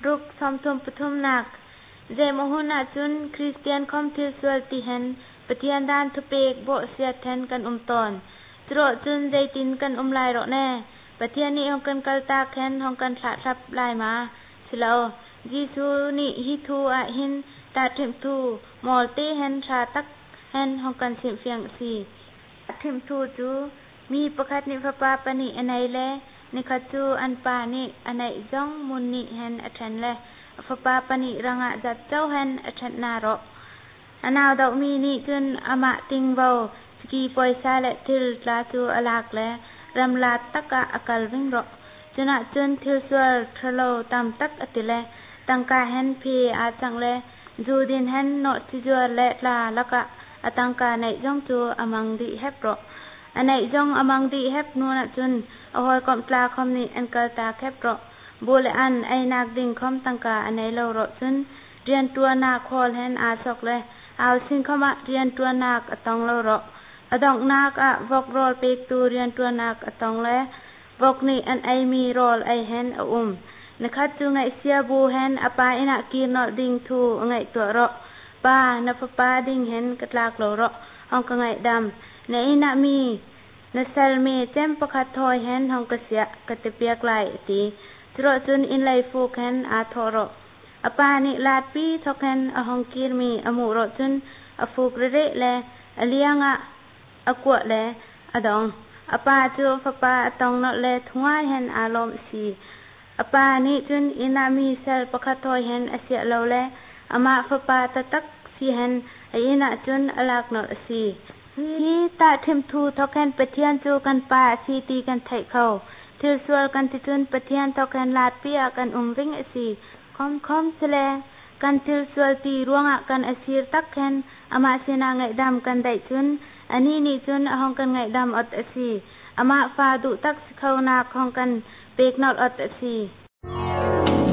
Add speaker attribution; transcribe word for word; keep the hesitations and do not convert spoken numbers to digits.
Speaker 1: รุกสมทุมปทุมนักเจมหุนาจุนคริสเตียนคอมทิลสวลติเห็นปฏิญาณดานทุเปกโบเสียแทนกันอุมตอนตรอจุนใจตินกันอุมลายรอแน่ปฏิญาณนี้ของกันกัลตาแคนของกันสะทับลายมาสิเลาจีซูนิฮิทูอะหินตาทิมทูมอลเตเห็นชาตักเห็นของกันสิมเฟียงสีทิมทูจูมีประคัดนิพปาปนิอันไหนแลนิคัจูอันปานิอันไหนจ้องมุนนิเห็นอัชันแลฟปาปนิรังะจัดเจ้าเห็นอัชันนารออันาวดอกมีนี่จุนอมะติงเบาสกีปอยซาและทิลลาจูอลากแลรำลาตักะอากาลวิ่งรอจุนะจุนทิลสวลทะโลตามตักอติแลตังกาเห็นพีอาจังแลจูดินเห็นโนติจวลและลาละกะอตังกาในจ้องจูอมังดีเฮปรออันไหนจ้องอมังดีเฮปนูนะจุนอหอยกอมปลาคอมนี่อันกัลตาเฮปรอบุลอันไอนักดิ่งคอมตังกาอันไหนเลารอจุนเรียนตัวนาคอลเห็นอาศกเลยเอาสิ่งเข้ามาเรียนตัวนักอตองเลารออดองนักอะวกโรลเปกตูเรียนตัวนักอตองเลวกนี่อันไอมีโรลไอเห็นอุ้มนะครับจูไงเสียบูเห็นอปาอินักกีนอดิ่งทูไงตัวรอป้านฟป้าดิ่งเห็นกัตลากเลารอห้องกไงดำในอินักมีนเซลเมเจมปะคัดทอยเห็นห้องกเสียกตเปียกไหลตีตรอจุนอินไลฟูเห็นอาทอรออปานิลาดปีทอกเห็นอห้องกีรมีอมูรอจุนอฟูกระเรเลอเลียงะอกัวเลอดองอปาจูฟป้าตองนอเลทวายเห็นอารมณ์สีอปานิจุนอินามีเซลปะคัดทอยเห็นอเสียเลวเลอมาฟป้าตะตักสีเห็นอินาจุนอลากนอสีฮีตาทิมทูทอกเห็นปะเทียนจูกันป้าสีตีกันไทยเขาทิลสวลกันติจุนปะเทียนทอกเห็นลาดปียกันอุ้มวิ่งอสีคอมคอมเสลกันทิลสวลตีรวงกันอสีรตักเห็นอามาเสนาไงดำกันได้จุนอันนี้นี่จุนห้องกันไงดำอดอสีอามาฟาดุตักเขานาห้องกันเปกนอดอดอสี